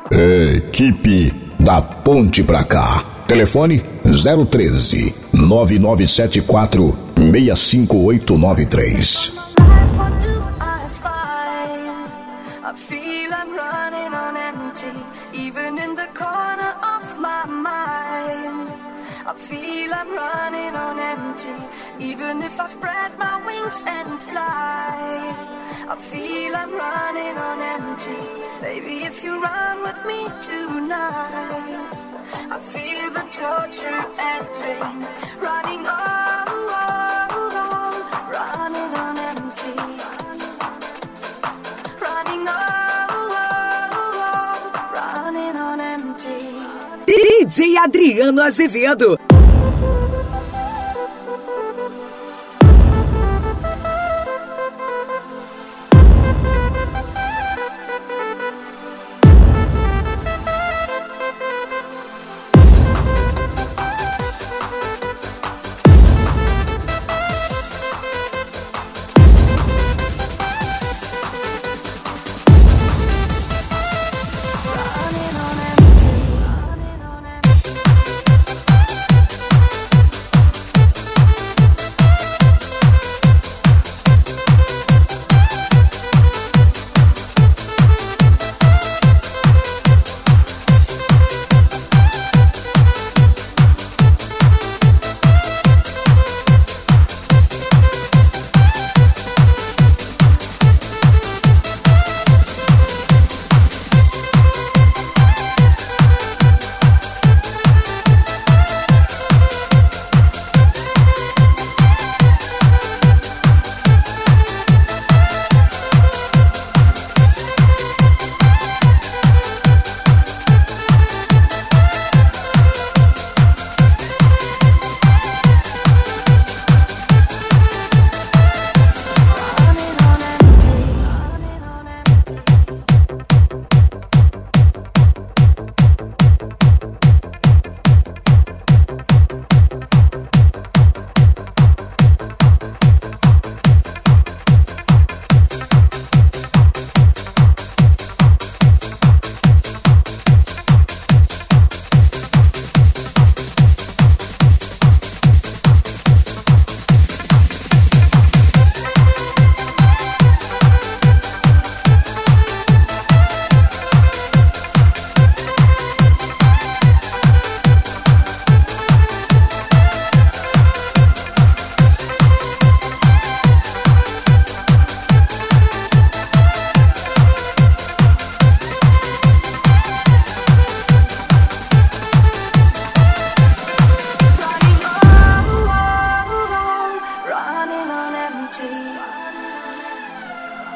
Equipe da Ponte pra Cá. Telefone 013 9974 65893. I feel I'm running on empty, even in the corner of my mind. I feel I'm running on empty, even if I spread my wings and fly. I feel I'm running on empty, baby, if you run with me tonight. I feel the torture and pain, running on, running on empty. Running on empty. DJ Adriano Azevedo.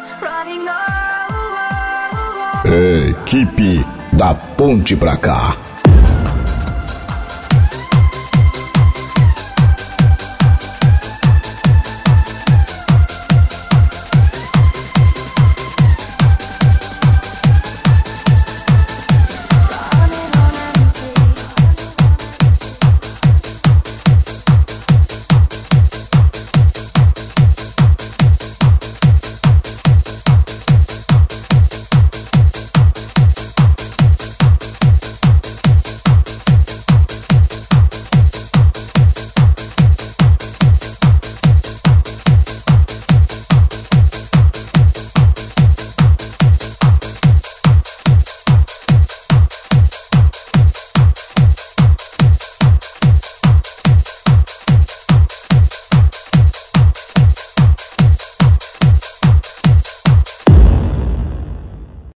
Equipe da Ponte pra Cá.